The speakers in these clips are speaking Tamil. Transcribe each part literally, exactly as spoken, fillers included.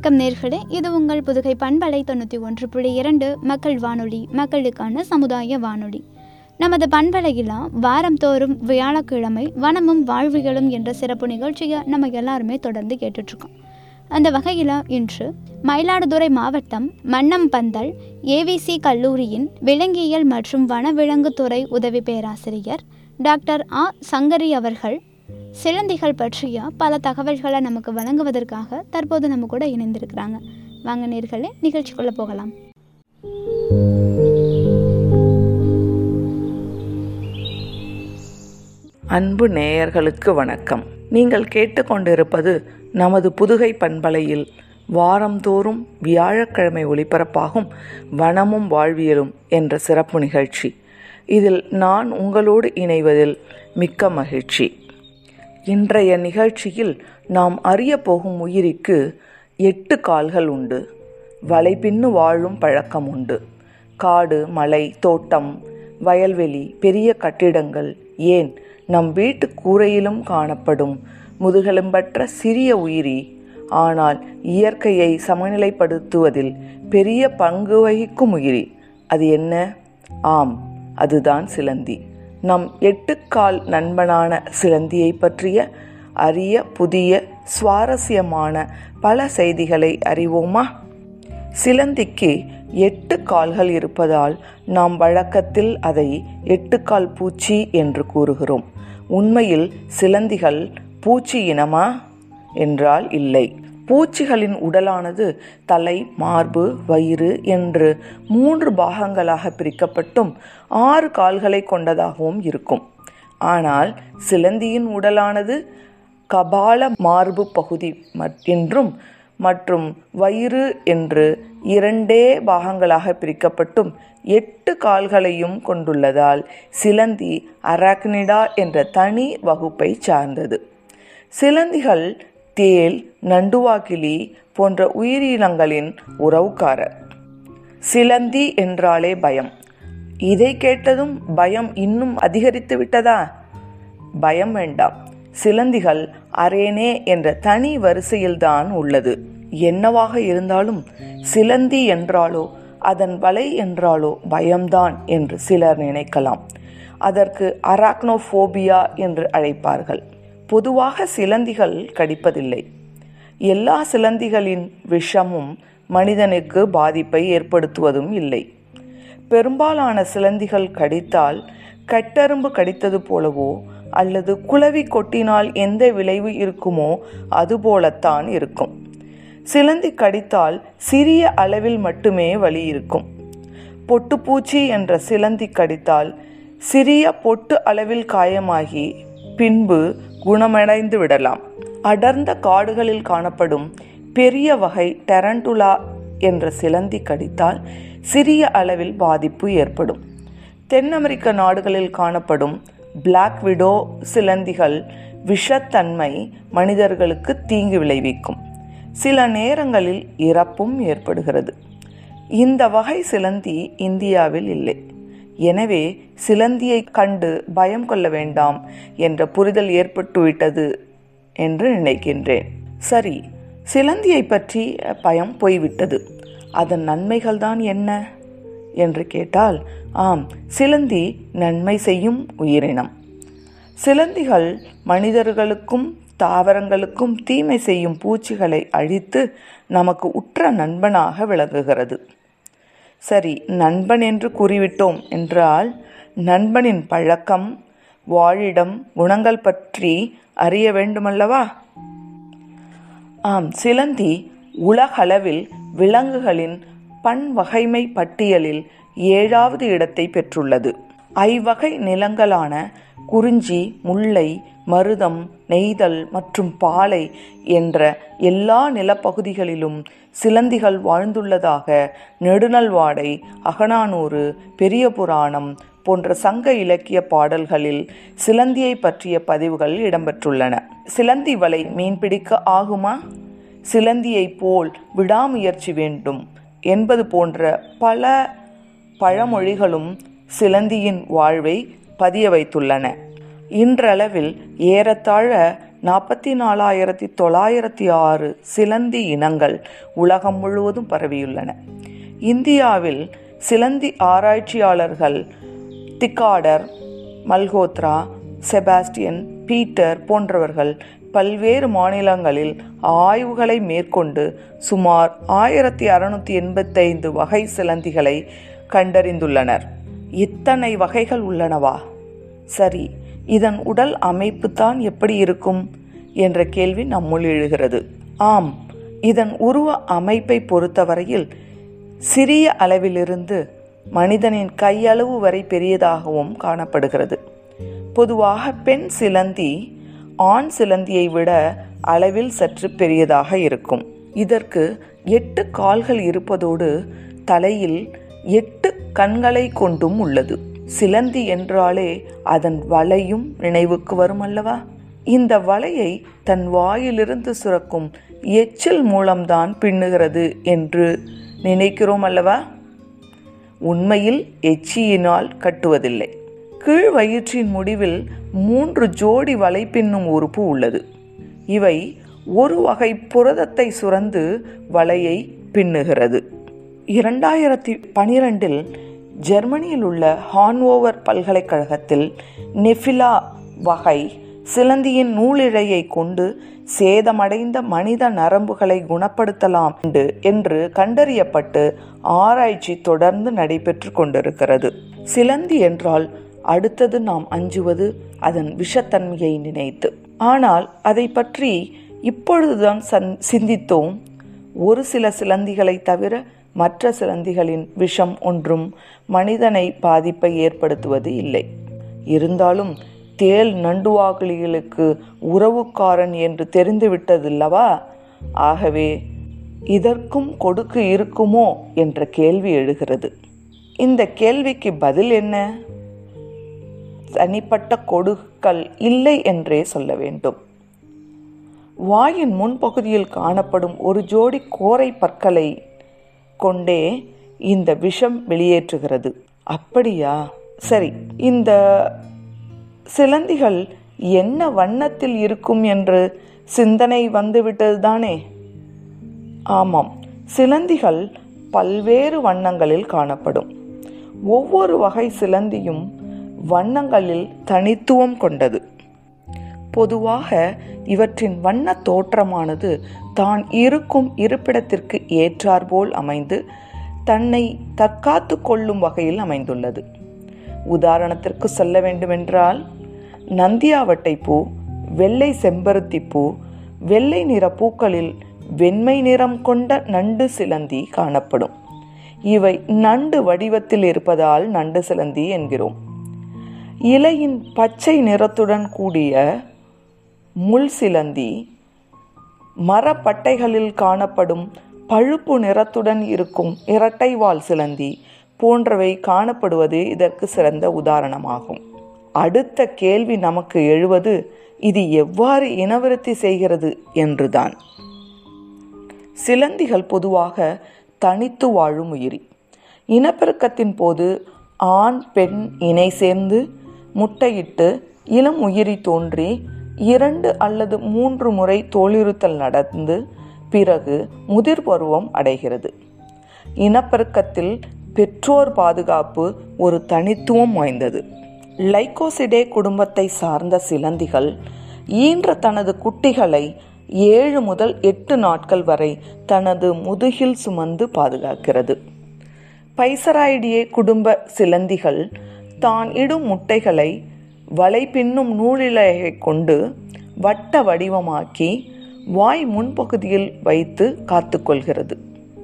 வணக்கம் நேர்களே, இது உங்கள் புதுகை பண்பலை தொண்ணூற்றி ஒன்று புள்ளி இரண்டு மக்கள் வானொலி, மக்களுக்கான சமுதாய வானொலி. நமது பண்பலையில் வாரந்தோறும் வியாழக்கிழமை வனமும் வாழ்வியலும் என்ற சிறப்பு நிகழ்ச்சியை நம்ம எல்லாருமே தொடர்ந்து கேட்டுட்ருக்கோம். அந்த வகையில் இன்று மயிலாடுதுறை மாவட்டம் மன்னம்பந்தல் ஏவிசி கல்லூரியின் விலங்கியல் மற்றும் வனவிலங்குத்துறை உதவி பேராசிரியர் டாக்டர் ஆ சங்கரி அவர்கள் சிலந்திகள் பற்றிய பல தகவல்களை நமக்கு வழங்குவதற்காக தற்போது நம்ம கூட இணைந்திருக்கிறாங்க. வாங்க நேர்களே, நிகழ்ச்சிக்குள்ள போகலாம். அன்பு நேயர்களுக்கு வணக்கம். நீங்கள் கேட்டுக்கொண்டிருப்பது நமது புதுகை பண்பலையில் வாரந்தோறும் வியாழக்கிழமை ஒளிபரப்பாகும் வனமும் வாழ்வியலும் என்ற சிறப்பு நிகழ்ச்சி. இதில் நான் உங்களோடு இணைவதில் மிக்க மகிழ்ச்சி. இன்றைய நிகழ்ச்சியில் நாம் அறிய போகும் உயிரிக்கு எட்டு கால்கள் உண்டு. வலைபின்னு வாழும் பழக்கம் உண்டு. காடு, மலை, தோட்டம், வயல்வெளி, பெரிய கட்டிடங்கள், ஏன் நம் வீட்டு கூரையிலும் காணப்படும் முதுகெலும்பற்ற சிறிய உயிரி. ஆனால் இயற்கையை சமநிலைப்படுத்துவதில் பெரிய பங்கு வகிக்கும் உயிரி. அது என்ன? ஆம், அதுதான் சிலந்தி. நம் எட்டுக்கால் நண்பனான சிலந்தியை பற்றிய அரிய, புதிய, சுவாரஸ்யமான பல செய்திகளை அறிவோமா? சிலந்திக்கு எட்டு கால்கள் இருப்பதால் நாம் வழக்கத்தில் அதை எட்டுக்கால் பூச்சி என்று கூறுகிறோம். உண்மையில் சிலந்திகள் பூச்சி இனமா என்றால் இல்லை. பூச்சிகளின் உடலானது தலை, மார்பு, வயிறு என்று மூன்று பாகங்களாக பிரிக்கப்பட்டும் ஆறு கால்களை கொண்டதாகவும் இருக்கும். ஆனால் சிலந்தியின் உடலானது கபால மார்பு பகுதி என்றும் மற்றும் வயிறு என்று இரண்டே பாகங்களாக பிரிக்கப்பட்டும் எட்டு கால்களையும் கொண்டுள்ளதால் சிலந்தி அராக்னிடா என்ற தனி வகுப்பை சார்ந்தது. சிலந்திகள் தேல், நண்டுவாக்கிலி போன்ற உயிரினங்களின் உறவுக்காரர். சிலந்தி என்றாலே பயம். இதை கேட்டதும் பயம் இன்னும் அதிகரித்து விட்டதா? பயம் வேண்டாம். சிலந்திகள் அரேனே என்ற தனி வரிசையில்தான் உள்ளது. என்னவாக இருந்தாலும் சிலந்தி என்றாலோ அதன் வலை என்றாலோ பயம்தான் என்று சிலர் நினைக்கலாம். அதற்கு அராக்னோஃபோபியா என்று அழைப்பார்கள். பொதுவாக சிலந்திகள் கடிப்பதில்லை. எல்லா சிலந்திகளின் விஷமும் மனிதனுக்கு பாதிப்பை ஏற்படுத்துவதும் இல்லை. பெரும்பாலான சிலந்திகள் கடித்தால் கட்டெறும்பு கடித்தது போலவோ அல்லது குளவி கொட்டினால் எந்த விளைவு இருக்குமோ அதுபோலத்தான் இருக்கும். சிலந்தி கடித்தால் சிறிய அளவில் மட்டுமே வலி இருக்கும். பொட்டுப்பூச்சி என்ற சிலந்தி கடித்தால் சிறிய பொட்டு அளவில் காயமாகி பின்பு குணமடைந்து விடலாம். அடர்ந்த காடுகளில் காணப்படும் பெரிய வகை டெரண்டுலா என்ற சிலந்தி கடித்தால் சிறிய அளவில் பாதிப்பு ஏற்படும். தென் அமெரிக்க நாடுகளில் காணப்படும் பிளாக் விடோ சிலந்திகள் விஷத்தன்மை மனிதர்களுக்கு தீங்கு விளைவிக்கும். சில நேரங்களில் இறப்பும் ஏற்படுகிறது. இந்த வகை சிலந்தி இந்தியாவில் இல்லை. எனவே சிலந்தியை கண்டு பயம் கொள்ள வேண்டாம் என்ற புரிதல் ஏற்பட்டுவிட்டது என்று நினைக்கின்றேன். சரி, சிலந்தியை பற்றி பயம் போய்விட்டது. அதன் நன்மைகள்தான் என்ன என்று கேட்டால், ஆம், சிலந்தி நன்மை செய்யும் உயிரினம். சிலந்திகள் மனிதர்களுக்கும் தாவரங்களுக்கும் தீமை செய்யும் பூச்சிகளை அழித்து நமக்கு உற்ற நண்பனாக விளங்குகிறது. சரி, நண்பன் என்று கூறிவிட்டோம் என்றால் நண்பனின் பழக்கம், வாழிடம், குணங்கள் பற்றி அறிய வேண்டுமல்லவா? ஆம், சிலந்தி உலகளவில் விலங்குகளின் பன்வகைமை பட்டியலில் ஏழாவது இடத்தை பெற்றுள்ளது. ஐவகை நிலங்களான குறிஞ்சி, முல்லை, மருதம், நெய்தல் மற்றும் பாலை என்ற எல்லா நிலப்பகுதிகளிலும் சிலந்திகள் வாழ்ந்துள்ளதாக நெடுநல்வாடை, அகநானூறு, பெரிய புராணம் போன்ற சங்க இலக்கிய பாடல்களில் சிலந்தியை பற்றிய பதிவுகள் இடம்பெற்றுள்ளன. சிலந்தி வலை மீன்பிடிக்க ஆகுமா? சிலந்தியை போல் விடாமுயற்சி வேண்டும் என்பது போன்ற பல பழமொழிகளும் சிலந்தியின் வாழ்வை பதிய வைத்துள்ளன. இன்றளவில் ஏறத்தாழ நாற்பத்தி நாலாயிரத்தி தொள்ளாயிரத்தி ஆறு சிலந்தி இனங்கள் உலகம் முழுவதும் பரவியுள்ளன. இந்தியாவில் சிலந்தி ஆராய்ச்சியாளர்கள் திக்காடர், மல்ஹோத்ரா, செபாஸ்டியன், பீட்டர் போன்றவர்கள் பல்வேறு மாநிலங்களில் ஆய்வுகளை மேற்கொண்டு சுமார் ஆயிரத்தி அறுநூற்றி எண்பத்தைந்து வகை சிலந்திகளை கண்டறிந்துள்ளனர். இத்தனை வகைகள் உள்ளனவா? சரி, இதன் உடல் அமைப்பு தான் எப்படி இருக்கும் என்ற கேள்வி நம்முள் எழுகிறது. ஆம், இதன் உருவ அமைப்பை பொறுத்தவரையில் சிறிய அளவிலிருந்து மனிதனின் கையளவு வரை பெரியதாகவும் காணப்படுகிறது. பொதுவாக பெண் சிலந்தி ஆண் சிலந்தியை விட அளவில் சற்று பெரியதாக இருக்கும். இதற்கு எட்டு கால்கள் இருப்பதோடு தலையில் எட்டு கண்களை கொண்டும் உள்ளது. சிலந்தி என்றாலே அதன் வலையும் நினைவுக்கு வரும் அல்லவா? இந்த வலையை தன் வாயிலிருந்து சுரக்கும் எச்சில் மூலம்தான் பின்னுகிறது என்று நினைக்கிறோம் அல்லவா? உண்மையில் எச்சியினால் கட்டுவதில்லை. கீழ் வயிற்றின் முடிவில் மூன்று ஜோடி வலை பின்னும் உறுப்பு உள்ளது. இவை ஒரு வகை புரதத்தை சுரந்து வலையை பின்னுகிறது. இரண்டாயிரத்தி பனிரெண்டில் ஜெர்மனியில் உள்ள ஹான்ஓவர் பல்கலைக்கழகத்தில் நெஃபிலா வகை சிலந்தியின் நூலிழையை கொண்டு சேதமடைந்த மனித நரம்புகளை குணப்படுத்தலாம் என்று கண்டறியப்பட்டு ஆராய்ச்சி தொடர்ந்து நடைபெற்று கொண்டிருக்கிறது. சிலந்தி என்றால் அடுத்தது நாம் அஞ்சுவது அதன் விஷத்தன்மையை நினைத்து. ஆனால் அதை பற்றி இப்பொழுதுதான் சிந்தித்தோம். ஒரு சில சிலந்திகளை தவிர மற்ற சிலந்திகளின் விஷம் ஒன்றும் மனிதனை பாதிப்பை ஏற்படுத்துவது இல்லை. இருந்தாலும் தேல் நண்டுவாகலிகளுக்கு உறவுக்காரன் என்று தெரிந்துவிட்டதில்லவா? ஆகவே இதற்கும் கொடுக்கு இருக்குமோ என்ற கேள்வி எழுகிறது. இந்த கேள்விக்கு பதில் என்ன? தனிப்பட்ட கொடுக்கள் இல்லை என்றே சொல்ல வேண்டும். வாயின் முன்பகுதியில் காணப்படும் ஒரு ஜோடி கோரை பற்களை கொண்டே இந்த விஷம் வெளியேற்றுகிறது. அப்படியா? சரி, இந்த சிலந்திகள் என்ன வண்ணத்தில் இருக்கும் என்று சிந்தனை வந்துவிட்டது தானே? ஆமாம், சிலந்திகள் பல்வேறு வண்ணங்களில் காணப்படும். ஒவ்வொரு வகை சிலந்தியும் வண்ணங்களில் தனித்துவம் கொண்டது. பொதுவாக இவற்றின் வண்ண தோற்றமானது தான் இருக்கும் இருப்பிடத்திற்கு ஏற்றாற்போல் அமைந்து தன்னை தற்காத்து கொள்ளும் வகையில் அமைந்துள்ளது. உதாரணத்திற்கு சொல்ல வேண்டுமென்றால், நந்தியாவட்டை பூ, வெள்ளை செம்பருத்தி பூ, வெள்ளை நிற பூக்களில் வெண்மை நிறம் கொண்ட நண்டு சிலந்தி காணப்படும். இவை நண்டு வடிவத்தில் இருப்பதால் நண்டு சிலந்தி என்கிறோம். இலையின் பச்சை நிறத்துடன் கூடிய முள் சிலந்தி, மரப்பட்டைகளில் காணப்படும் பழுப்பு நிறத்துடன் இருக்கும் இரட்டைவால் சிலந்தி போன்றவை காணப்படுவது இதற்கு சிறந்த உதாரணமாகும். அடுத்த கேள்வி நமக்கு எழுவது, இது எவ்வாறு இனவிருத்தி செய்கிறது என்றுதான். சிலந்திகள் பொதுவாக தனித்து வாழும் உயிரி. இனப்பெருக்கத்தின் போது ஆண் பெண் இணை சேர்ந்து முட்டையிட்டு இளம் உயிரி தோன்றி இரண்டு அல்லது மூன்று முறை தோலுரித்தல் நடந்து பிறகு முதிர் பருவம் அடைகிறது. இனப்பெருக்கத்தில் பெற்றோர் பாதுகாப்பு ஒரு தனித்துவம் வாய்ந்தது. லைகோசிடே குடும்பத்தை சார்ந்த சிலந்திகள் ஈன்ற தனது குட்டிகளை ஏழு முதல் எட்டு நாட்கள் வரை தனது முதுகில் சுமந்து பாதுகாக்கிறது. பைசராய்டியே குடும்ப சிலந்திகள் தான் இடும் முட்டைகளை வலை பின்னும் நூலிழையை கொண்டு வட்ட வடிவமாக்கி வாய் முன்பகுதியில் வைத்து காத்துக்கொள்கிறது.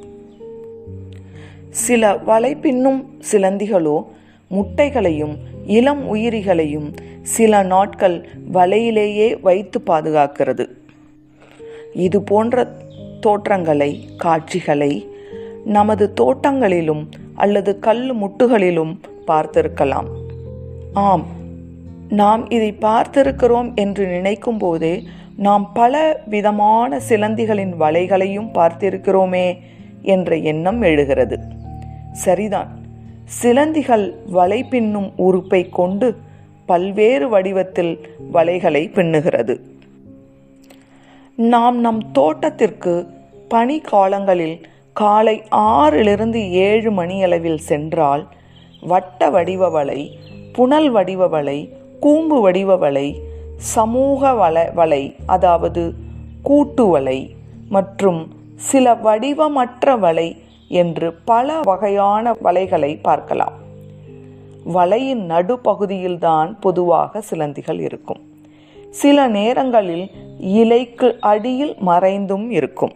சில வலை பின்னும் சிலந்திகளோ முட்டைகளையும் இளம் உயிரிகளையும் சில நாட்கள் வலையிலேயே வைத்து பாதுகாக்கிறது. இது போன்ற தோற்றங்களை, காட்சிகளை நமது தோட்டங்களிலும் அல்லது கல் முட்டுகளிலும் பார்த்திருக்கலாம். ஆம், நாம் இதை பார்த்திருக்கிறோம் என்று நினைக்கும் போதே நாம் பல விதமான சிலந்திகளின் வலைகளையும் பார்த்திருக்கிறோமே என்ற எண்ணம் எழுகிறது. சரிதான், சிலந்திகள் வலை பின்னும் உறுப்பை கொண்டு பல்வேறு வடிவத்தில் வலைகளை பின்னுகிறது. நாம் நம் தோட்டத்திற்கு பனி காலங்களில் காலை ஆறிலிருந்து ஏழு மணியளவில் சென்றால் வட்ட வடிவ வலை, புனல் வடிவ வலை, கூம்பு வடிவ வலை, சமூக வல வலை அதாவது கூட்டு வலை மற்றும் சில வடிவமற்ற வலை என்று பல வகையான வலைகளை பார்க்கலாம். வலையின் நடுப்பகுதியில்தான் பொதுவாக சிலந்திகள் இருக்கும். சில நேரங்களில் இலைக்கு அடியில் மறைந்தும் இருக்கும்.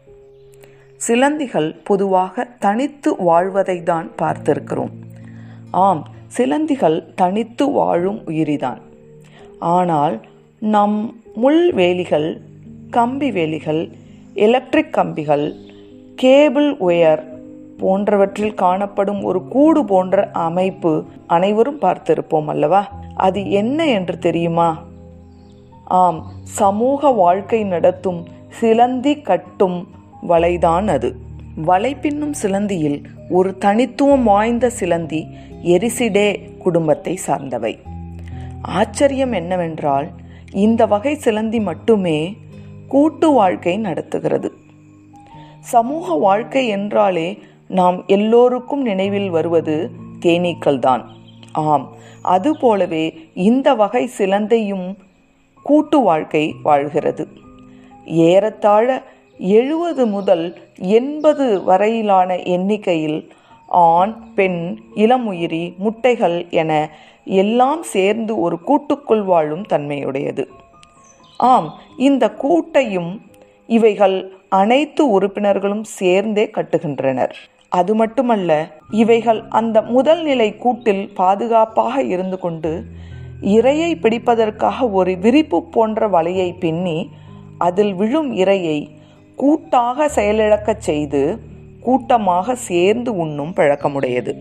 சிலந்திகள் பொதுவாக தனித்து வாழ்வதை தான் பார்த்திருக்கிறோம். ஆம், சிலந்திகள் தனித்து வாழும் உயிரிதான். ஆனால் நம் முள்வேலிகள், கம்பி வேலிகள், எலக்ட்ரிக் கம்பிகள், கேபிள் ஒயர் போன்றவற்றில் காணப்படும் ஒரு கூடு போன்ற அமைப்பு அனைவரும் பார்த்திருப்போம் அல்லவா? அது என்ன என்று தெரியுமா? ஆம், சமூக வாழ்க்கை நடத்தும் சிலந்தி கட்டும் வலைதான் அது. வலை பின்னும் சிலந்தியில் ஒரு தனித்துவம் வாய்ந்த சிலந்தி எரிசிடே குடும்பத்தை சார்ந்தவை. ஆச்சரியம் என்னவென்றால், இந்த வகை சிலந்தி மட்டுமே கூட்டு வாழ்க்கை நடத்துகிறது. சமூக வாழ்க்கை என்றாலே நாம் எல்லோருக்கும் நினைவில் வருவது தேனீக்கள் தான். ஆம், அதுபோலவே இந்த வகை சிலந்தையும் கூட்டு வாழ்க்கை வாழ்கிறது. ஏறத்தாழ எழுபது முதல் எண்பது வரையிலான எண்ணிக்கையில் ஆண், பெண், இளமுயிரி, முட்டைகள் என எல்லாம் சேர்ந்து ஒரு கூட்டுக்குள் வாழும் தன்மையுடையது. ஆம், இந்த கூட்டையும் இவைகள் அனைத்து உறுப்பினர்களும் சேர்ந்தே கட்டுகின்றனர். அது மட்டுமல்ல, இவைகள் அந்த முதல் நிலை கூட்டில் பாதுகாப்பாக இருந்து கொண்டு இரையை பிடிப்பதற்காக ஒரு விரிப்பு போன்ற வலையை பின்னி அதில் விழும் இரையை கூட்டாக செயலிழக்கச் செய்து கூட்டமாக சேர்ந்து உண்ணும் பழக்கமுடையது.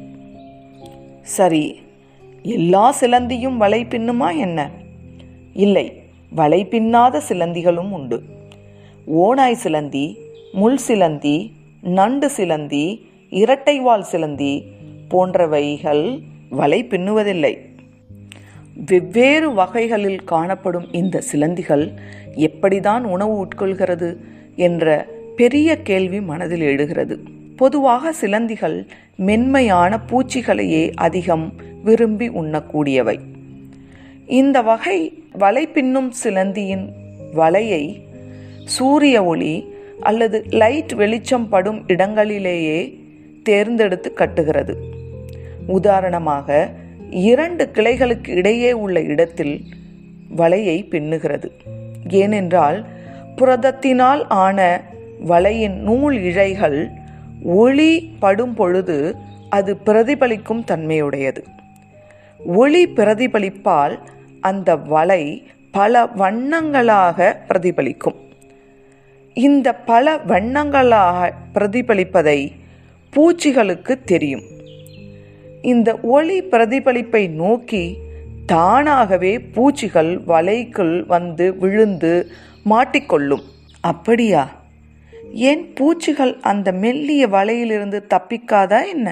சரி, எல்லா சிலந்தியும் வலை பின்னுமா என்ன? இல்லை, வலை பின்னாத சிலந்திகளும் உண்டு. ஓநாய் சிலந்தி, முள் சிலந்தி, நண்டு சிலந்தி, இரட்டைவால் சிலந்தி போன்றவைகள் வலை பின்னுவதில்லை. வெவ்வேறு வகைகளில் காணப்படும் இந்த சிலந்திகள் எப்படிதான் உணவு உட்கொள்கிறது என்ற பெரிய கேள்வி மனதில் எழுகிறது. பொதுவாக சிலந்திகள் மென்மையான பூச்சிகளையே அதிகம் விரும்பி உண்ணக்கூடியவை. இந்த வகை வலை பின்னும் சிலந்தியின் வலையை சூரிய ஒளி அல்லது லைட் வெளிச்சம் படும் இடங்களிலேயே தேர்ந்தெடுத்து கட்டுகிறது. உதாரணமாக, இரண்டு கிளைகளுக்கு இடையே உள்ள இடத்தில் வலையை பின்னுகிறது. ஏனென்றால் புரதத்தினால் ஆன வலையின் நூல் இழைகள் ஒளி படும் பொழுது அது பிரதிபலிக்கும் தன்மையுடையது. ஒளி பிரதிபலிப்பால் அந்த வலை பல வண்ணங்களாக பிரதிபலிக்கும். இந்த பல வண்ணங்களாக பிரதிபலிப்பதை பூச்சிகளுக்கு தெரியும். இந்த ஒளி பிரதிபலிப்பை நோக்கி தானாகவே பூச்சிகள் வலைக்குள் வந்து விழுந்து மாட்டிக்கொள்ளும். அப்படியா? ஏன் பூச்சிகள் அந்த மெல்லிய வலையிலிருந்து தப்பிக்காதா என்ன?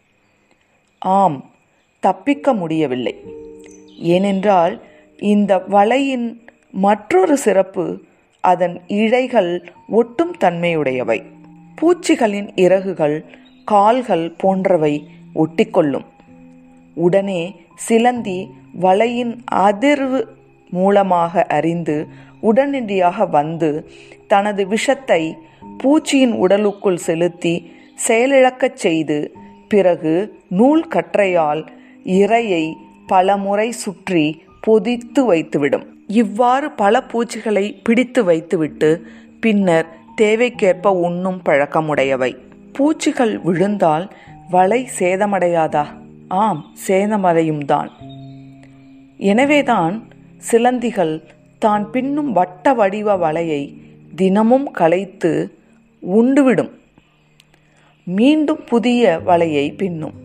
ஆம், தப்பிக்க முடியவில்லை. ஏனென்றால் இந்த வலையின் மற்றொரு சிறப்பு அதன் இழைகள் ஒட்டும் தன்மையுடையவை. பூச்சிகளின் இறகுகள், கால்கள் போன்றவை ஒட்டிக்கொள்ளும். உடனே சிலந்தி வலையின் அதிர்வு மூலமாக அறிந்து உடனடியாக வந்து தனது விஷத்தை பூச்சியின் உடலுக்குள் செலுத்தி செயலிழக்கச் செய்து பிறகு நூல் கற்றையால் இரையை பலமுறை சுற்றி பொதித்து வைத்துவிடும். இவ்வாறு பல பூச்சிகளை பிடித்து வைத்துவிட்டு பின்னர் தேவைக்கேற்ப உண்ணும் பழக்கமுடையவை. பூச்சிகள் விழுந்தால் வலை சேதமடையாதா? ஆம், சேதமடையும் தான். எனவேதான் சிலந்திகள் தான் பின்னும் வட்ட வடிவ வலையை தினமும் களைத்து உண்டுவிடும். மீண்டும் புதிய வலையை பின்னும்.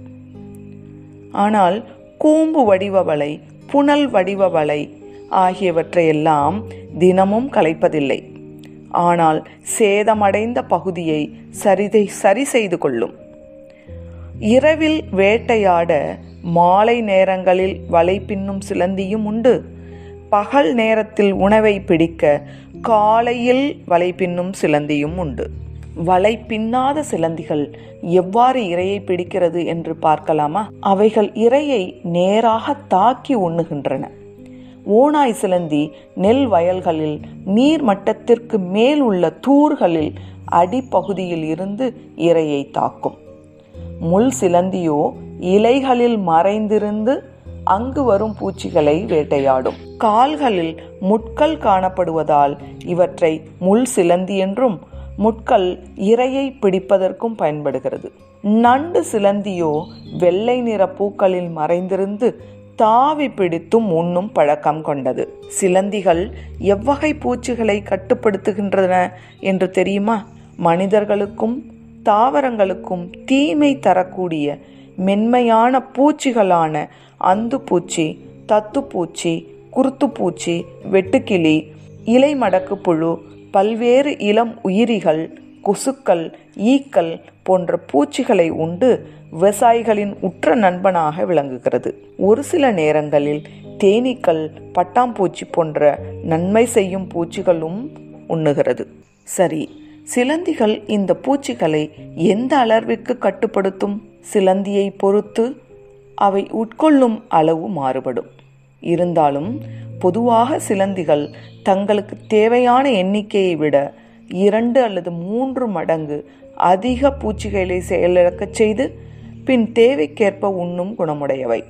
ஆனால் கூம்பு வடிவ வலை, புனல் வடிவ வலை ஆகியவற்றையெல்லாம் தினமும் களைப்பதில்லை. ஆனால் சேதமடைந்த பகுதியை சரிதை சரி செய்து கொள்ளும். இரவில் வேட்டையாட மாலை நேரங்களில் வலை பின்னும் சிலந்தியும் உண்டு. பகல் நேரத்தில் உணவை பிடிக்க காலையில் வலை பின்னும் சிலந்தியும் உண்டு. வலை பின்னாத சிலந்திகள் எவ்வாறு இரையை பிடிக்கிறது என்று பார்க்கலாமா? அவைகள் இரையை நேராக தாக்கி உண்ணுகின்றன. ஓநாய் சிலந்தி நெல் வயல்களில் நீர் மட்டத்திற்கு மேல் உள்ள தூர்களில் அடிப்பகுதியில் இருந்து இரையை தாக்கும். முள் சிலந்தியோ இலைகளில் மறைந்திருந்து அங்கு வரும் பூச்சிகளை வேட்டையாடும். கால்களில் முட்கள் காணப்படுவதால் இவற்றை முள் சிலந்தி என்றும், முட்கள் இரையை பிடிப்பதற்கும் பயன்படுகிறது. நண்டு சிலந்தியோ வெள்ளை நிற பூக்களில் மறைந்திருந்து தாவி பிடித்தும் உண்ணும் பழக்கம் கொண்டது. சிலந்திகள் எவ்வகை பூச்சிகளை கட்டுப்படுத்துகின்றன என்று தெரியுமா? மனிதர்களுக்கும் தாவரங்களுக்கும் தீமை தரக்கூடிய மென்மையான பூச்சிகளான அந்துப்பூச்சி, தத்துப்பூச்சி, குருத்துப்பூச்சி, வெட்டுக்கிளி, இலை மடக்கு புழு, பல்வேறு இளம் உயிரிகள், கொசுக்கள், ஈக்கள் போன்ற பூச்சிகளை உண்டு விவசாயிகளின் உற்ற நண்பனாக விளங்குகிறது. ஒரு சில நேரங்களில் தேனீக்கள், பட்டாம்பூச்சி போன்ற நன்மை செய்யும் பூச்சிகளும் உண்ணுகிறது. சரி, சிலந்திகள் இந்த பூச்சிகளை எந்த அளவிற்கு கட்டுப்படுத்தும்? சிலந்தியை பொறுத்து அவை உட்கொள்ளும் அளவு மாறுபடும். இருந்தாலும் பொதுவாக சிலந்திகள் தங்களுக்கு தேவையான எண்ணிக்கையை விட இரண்டு அல்லது மூன்று மடங்கு அதிக பூச்சிகளை செயலிழக்கச் செய்து பின் தேவைக்கேற்ப உண்ணும் குணமுடையவை.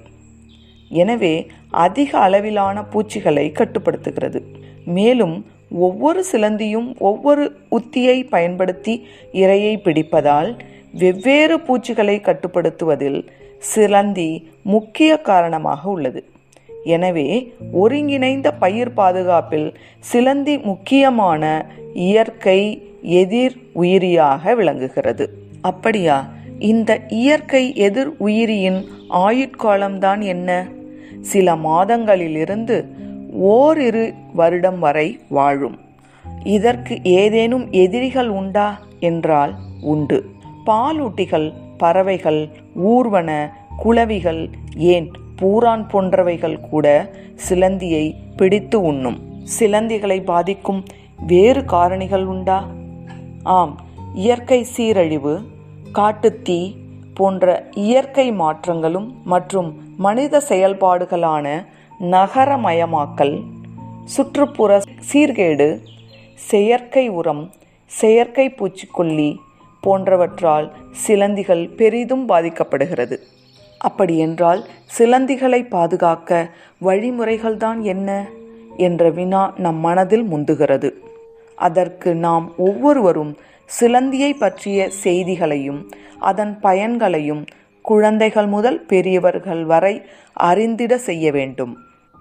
எனவே அதிக அளவிலான பூச்சிகளை கட்டுப்படுத்துகிறது. மேலும் ஒவ்வொரு சிலந்தியும் ஒவ்வொரு உத்தியை பயன்படுத்தி இரையை பிடிப்பதால் வெவ்வேறு பூச்சிகளை கட்டுப்படுத்துவதில் சிலந்தி முக்கிய காரணமாக உள்ளது. எனவே ஒருங்கிணைந்த பயிர் பாதுகாப்பில் சிலந்தி முக்கியமான இயற்கை எதிர் உயிரியாக விளங்குகிறது. அப்படியா? இந்த இயற்கை எதிர் உயிரியின் ஆயுட்காலம்தான் என்ன? சில மாதங்களிலிருந்து ஓரிரு வருடம் வரை வாழும். இதற்கு ஏதேனும் எதிரிகள் உண்டா என்றால் உண்டு. பாலூட்டிகள், பறவைகள், ஊர்வன, குளவிகள், ஏன் பூரான் போன்றவைகள் கூட சிலந்தியை பிடித்து உண்ணும். சிலந்திகளை பாதிக்கும் வேறு காரணிகள் உண்டா? ஆம், இயற்கை சீரழிவு, காட்டுத்தீ போன்ற இயற்கை மாற்றங்களும் மற்றும் மனித செயல்பாடுகளான நகரமயமாக்கல், சுற்றுப்புற சீர்கேடு, செயற்கை உரம், செயற்கை பூச்சிக்கொல்லி போன்றவற்றால் சிலந்திகள் பெரிதும் பாதிக்கப்படுகிறது. அப்படியென்றால் சிலந்திகளை பாதுகாக்க வழிமுறைகள்தான் என்ன என்ற வினா நம் மனதில் முந்துகிறது. அதற்கு நாம் ஒவ்வொருவரும் சிலந்தியை பற்றிய செய்திகளையும் அதன் பயன்களையும் குழந்தைகள் முதல் பெரியவர்கள் வரை அறிந்திட செய்ய வேண்டும்.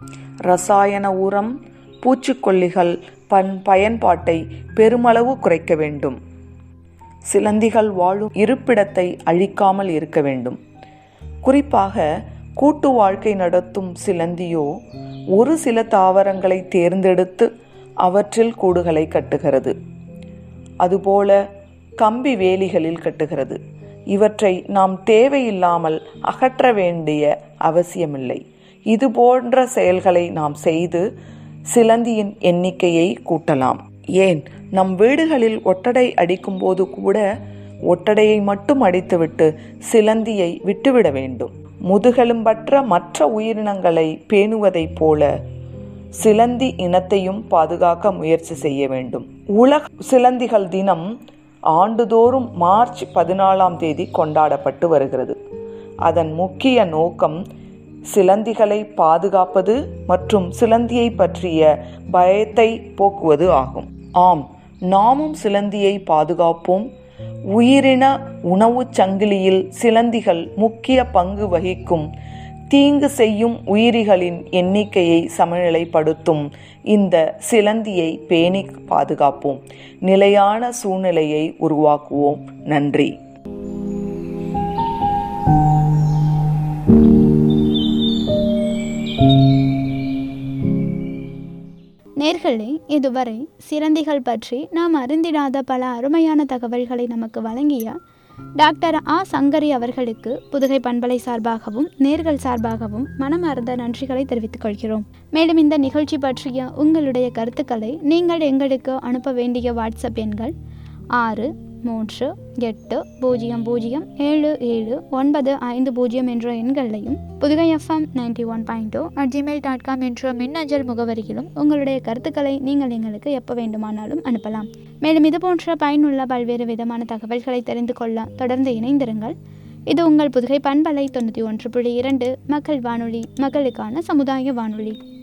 ரசாயன உரம், பூச்சிக்கொல்லிகள் பன் பயன்பாட்டை பெருமளவு குறைக்க வேண்டும். சிலந்திகள் வாழும் இருப்பிடத்தை அழிக்காமல் இருக்க வேண்டும். குறிப்பாக கூட்டு வாழ்க்கை நடத்தும் சிலந்தியோ ஒரு சில தாவரங்களை தேர்ந்தெடுத்து அவற்றில் கூடுகளை கட்டுகிறது. அதுபோல கம்பி வேலிகளில் கட்டுகிறது. இவற்றை நாம் தேவையில்லாமல் அகற்ற வேண்டிய அவசியமில்லை. இது போன்ற செயல்களை நாம் செய்து சிலந்தியின் எண்ணிக்கையை கூட்டலாம். ஏன், நம் வீடுகளில் ஒட்டடை அடிக்கும் போது கூட ஒட்டடையை மட்டும் அடித்துவிட்டு சிலந்தியை விட்டுவிட வேண்டும். முதுகெலும்பற்ற மற்ற உயிரினங்களை பேணுவதைப் போல சிலந்தி இனத்தையும் பாதுகாக்க முயற்சி செய்ய வேண்டும். உலக சிலந்திகள் தினம் ஆண்டுதோறும் மார்ச் பதினாலாம் தேதி கொண்டாடப்பட்டு வருகிறது. அதன் முக்கிய நோக்கம் சிலந்திகளை பாதுகாப்பது மற்றும் சிலந்தியை பற்றிய பயத்தை போக்குவது ஆகும். ஆம், நாமும் சிலந்தியை பாதுகாப்போம். உயிரின உணவு சங்கிலியில் சிலந்திகள் முக்கிய பங்கு வகிக்கும் தீங்கு செய்யும் உயிரிகளின் எண்ணிக்கையை சமநிலைப்படுத்தும் இந்த சிலந்தியை பேணி பாதுகாப்போம். நிலையான சூழ்நிலையை உருவாக்குவோம். நன்றி. நேர்களே, இதுவரை சிலந்திகள் பற்றி நாம் அறிந்திடாத பல அருமையான தகவல்களை நமக்கு வழங்கிய டாக்டர் ஆ சங்கரி அவர்களுக்கு புதுகை பண்பலை சார்பாகவும் நேர்கள் சார்பாகவும் மனமார்ந்த நன்றிகளை தெரிவித்துக் கொள்கிறோம். மேலும் இந்த நிகழ்ச்சி பற்றிய உங்களுடைய கருத்துக்களை நீங்கள் எங்களுக்கு அனுப்ப வேண்டிய வாட்ஸ்அப் எண்கள் ஆறு மூன்று எட்டு பூஜ்ஜியம் பூஜ்ஜியம் ஏழு ஏழு ஒன்பது ஐந்து பூஜ்ஜியம் என்ற எண்களையும் Pudhugai FM ninety one point two at Gmail dot com என்ற மின்னஞ்சல் முகவரியிலும் உங்களுடைய கருத்துக்களை நீங்கள் எங்களுக்கு எப்போ வேண்டுமானாலும் அனுப்பலாம். மேலும் இது போன்ற பயனுள்ள பல்வேறு விதமான தகவல்களை தெரிந்து கொள்ள தொடர்ந்து இணைந்திருங்கள். இது உங்கள் புதுகை பண்பலை தொண்ணூற்றி ஒன்று புள்ளி இரண்டு மக்கள் வானொலி, மக்களுக்கான சமுதாய வானொலி.